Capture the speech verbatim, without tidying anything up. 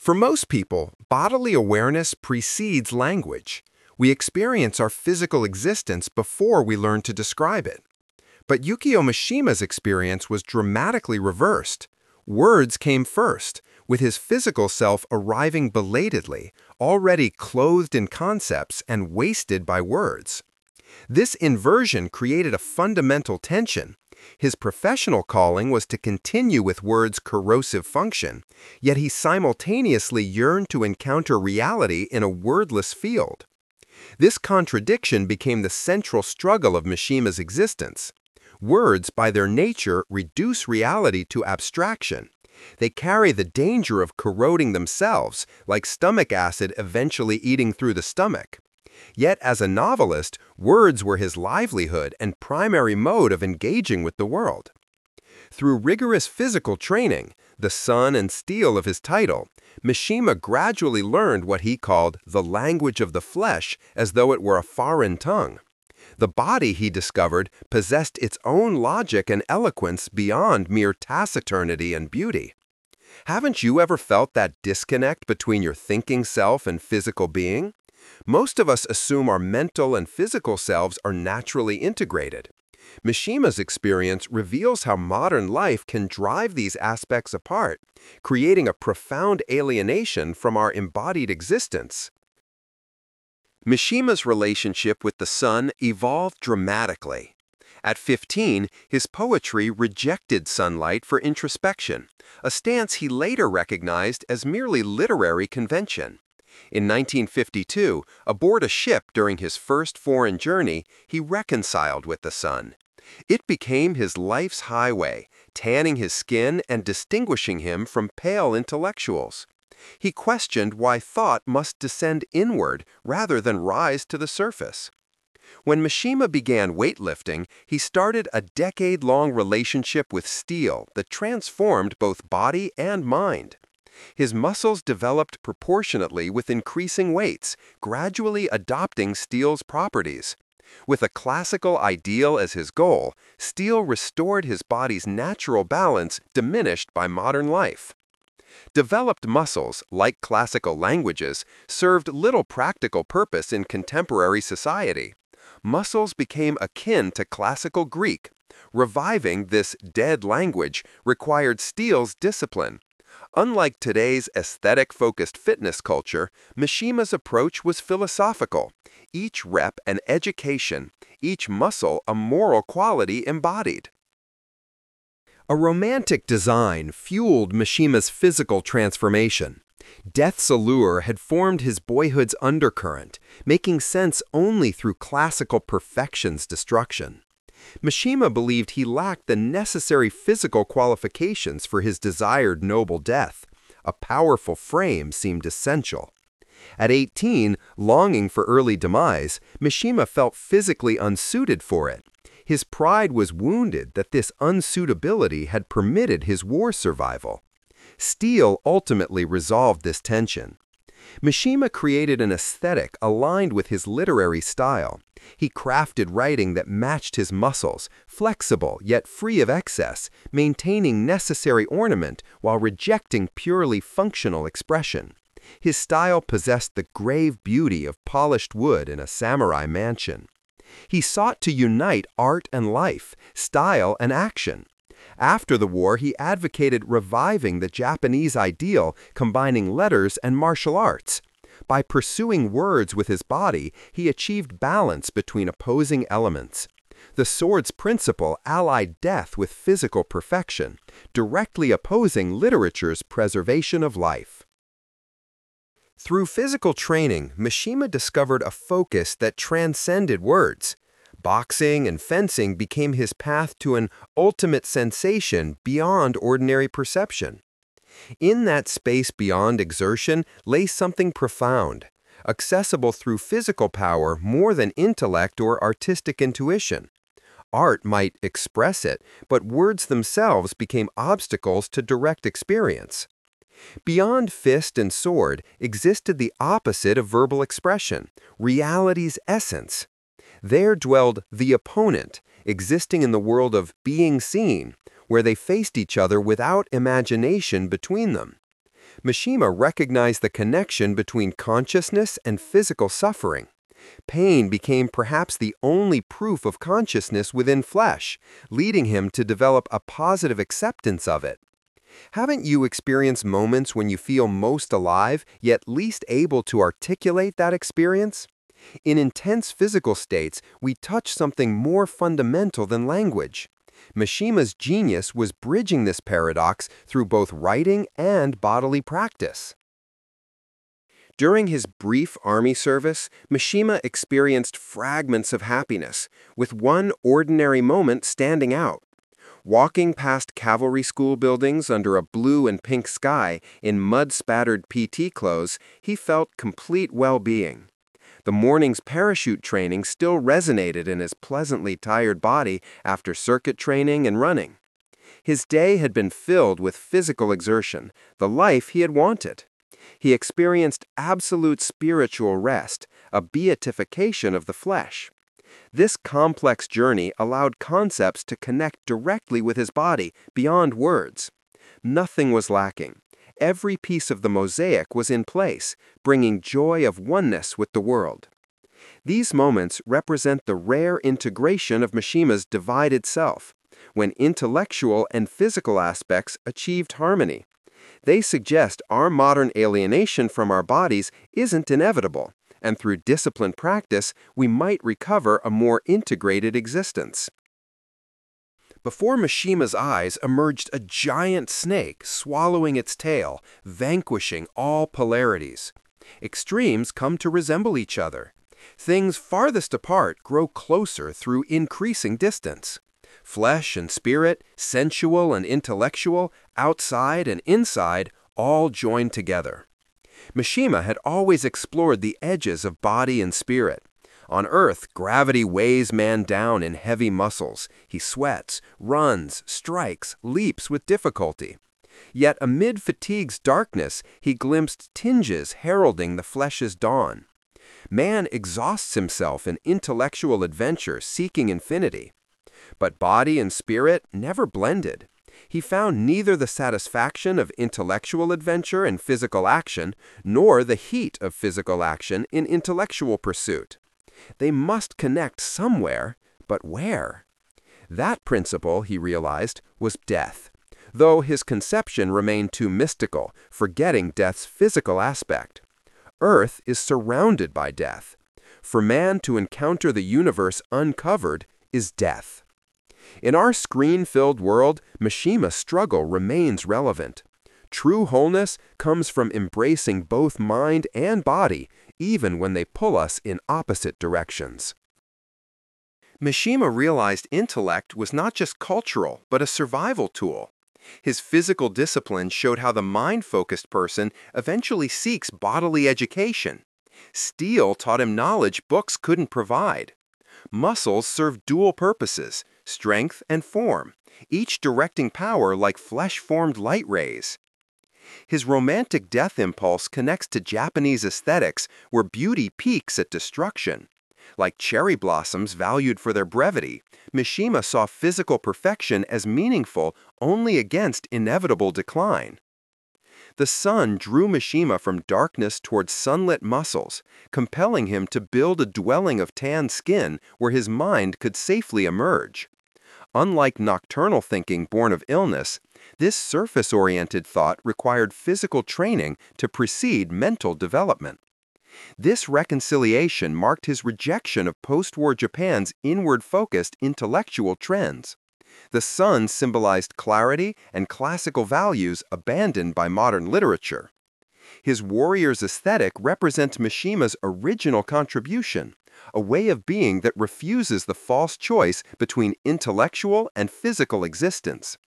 For most people, bodily awareness precedes language. We experience our physical existence before we learn to describe it. But Yukio Mishima's experience was dramatically reversed. Words came first, with his physical self arriving belatedly, already clothed in concepts and wasted by words. This inversion created a fundamental tension. His professional calling was to continue with words' corrosive function, yet he simultaneously yearned to encounter reality in a wordless field. This contradiction became the central struggle of Mishima's existence. Words, by their nature, reduce reality to abstraction. They carry the danger of corroding themselves, like stomach acid eventually eating through the stomach. Yet, as a novelist, words were his livelihood and primary mode of engaging with the world. Through rigorous physical training, the sun and steel of his title, Mishima gradually learned what he called the language of the flesh, as though it were a foreign tongue. The body, he discovered, possessed its own logic and eloquence beyond mere taciturnity and beauty. Haven't you ever felt that disconnect between your thinking self and physical being? Most of us assume our mental and physical selves are naturally integrated. Mishima's experience reveals how modern life can drive these aspects apart, creating a profound alienation from our embodied existence. Mishima's relationship with the sun evolved dramatically. At fifteen, his poetry rejected sunlight for introspection, a stance he later recognized as merely literary convention. In nineteen fifty-two, aboard a ship during his first foreign journey, he reconciled with the sun. It became his life's highway, tanning his skin and distinguishing him from pale intellectuals. He questioned why thought must descend inward rather than rise to the surface. When Mishima began weightlifting, he started a decade-long relationship with steel that transformed both body and mind. His muscles developed proportionately with increasing weights, gradually adopting steel's properties. With a classical ideal as his goal, steel restored his body's natural balance diminished by modern life. Developed muscles, like classical languages, served little practical purpose in contemporary society. Muscles became akin to classical Greek. Reviving this dead language required steel's discipline. Unlike today's aesthetic-focused fitness culture, Mishima's approach was philosophical. Each rep an education, each muscle a moral quality embodied. A romantic design fueled Mishima's physical transformation. Death's allure had formed his boyhood's undercurrent, making sense only through classical perfection's destruction. Mishima believed he lacked the necessary physical qualifications for his desired noble death. A powerful frame seemed essential. At eighteen, longing for early demise, Mishima felt physically unsuited for it. His pride was wounded that this unsuitability had permitted his war survival. Steel ultimately resolved this tension. Mishima created an aesthetic aligned with his literary style. He crafted writing that matched his muscles, flexible yet free of excess, maintaining necessary ornament while rejecting purely functional expression. His style possessed the grave beauty of polished wood in a samurai mansion. He sought to unite art and life, style and action. After the war, he advocated reviving the Japanese ideal, combining letters and martial arts. By pursuing words with his body, he achieved balance between opposing elements. The sword's principle allied death with physical perfection, directly opposing literature's preservation of life. Through physical training, Mishima discovered a focus that transcended words. Boxing and fencing became his path to an ultimate sensation beyond ordinary perception. In that space beyond exertion lay something profound, accessible through physical power more than intellect or artistic intuition. Art might express it, but words themselves became obstacles to direct experience. Beyond fist and sword existed the opposite of verbal expression, reality's essence. There dwelled the opponent, existing in the world of being seen, where they faced each other without imagination between them. Mishima recognized the connection between consciousness and physical suffering. Pain became perhaps the only proof of consciousness within flesh, leading him to develop a positive acceptance of it. Haven't you experienced moments when you feel most alive, yet least able to articulate that experience? In intense physical states, we touch something more fundamental than language. Mishima's genius was bridging this paradox through both writing and bodily practice. During his brief army service, Mishima experienced fragments of happiness, with one ordinary moment standing out. Walking past cavalry school buildings under a blue and pink sky in mud-spattered P T clothes, he felt complete well-being. The morning's parachute training still resonated in his pleasantly tired body after circuit training and running. His day had been filled with physical exertion, the life he had wanted. He experienced absolute spiritual rest, a beatification of the flesh. This complex journey allowed concepts to connect directly with his body, beyond words. Nothing was lacking. Every piece of the mosaic was in place, bringing joy of oneness with the world. These moments represent the rare integration of Mishima's divided self, when intellectual and physical aspects achieved harmony. They suggest our modern alienation from our bodies isn't inevitable, and through disciplined practice, we might recover a more integrated existence. Before Mishima's eyes emerged a giant snake swallowing its tail, vanquishing all polarities. Extremes come to resemble each other. Things farthest apart grow closer through increasing distance. Flesh and spirit, sensual and intellectual, outside and inside, all join together. Mishima had always explored the edges of body and spirit. On Earth, gravity weighs man down in heavy muscles. He sweats, runs, strikes, leaps with difficulty. Yet amid fatigue's darkness, he glimpsed tinges heralding the flesh's dawn. Man exhausts himself in intellectual adventure seeking infinity. But body and spirit never blended. He found neither the satisfaction of intellectual adventure and physical action, nor the heat of physical action in intellectual pursuit. They must connect somewhere, but where? That principle, he realized, was death, though his conception remained too mystical, forgetting death's physical aspect. Earth is surrounded by death. For man to encounter the universe uncovered is death. In our screen-filled world, Mishima's struggle remains relevant. True wholeness comes from embracing both mind and body, even when they pull us in opposite directions. Mishima realized intellect was not just cultural, but a survival tool. His physical discipline showed how the mind-focused person eventually seeks bodily education. Steel taught him knowledge books couldn't provide. Muscles served dual purposes, strength and form, each directing power like flesh-formed light rays. His romantic death impulse connects to Japanese aesthetics where beauty peaks at destruction. Like cherry blossoms valued for their brevity, Mishima saw physical perfection as meaningful only against inevitable decline. The sun drew Mishima from darkness towards sunlit muscles, compelling him to build a dwelling of tanned skin where his mind could safely emerge. Unlike nocturnal thinking born of illness, this surface-oriented thought required physical training to precede mental development. This reconciliation marked his rejection of post-war Japan's inward-focused intellectual trends. The sun symbolized clarity and classical values abandoned by modern literature. His warrior's aesthetic represents Mishima's original contribution, a way of being that refuses the false choice between intellectual and physical existence.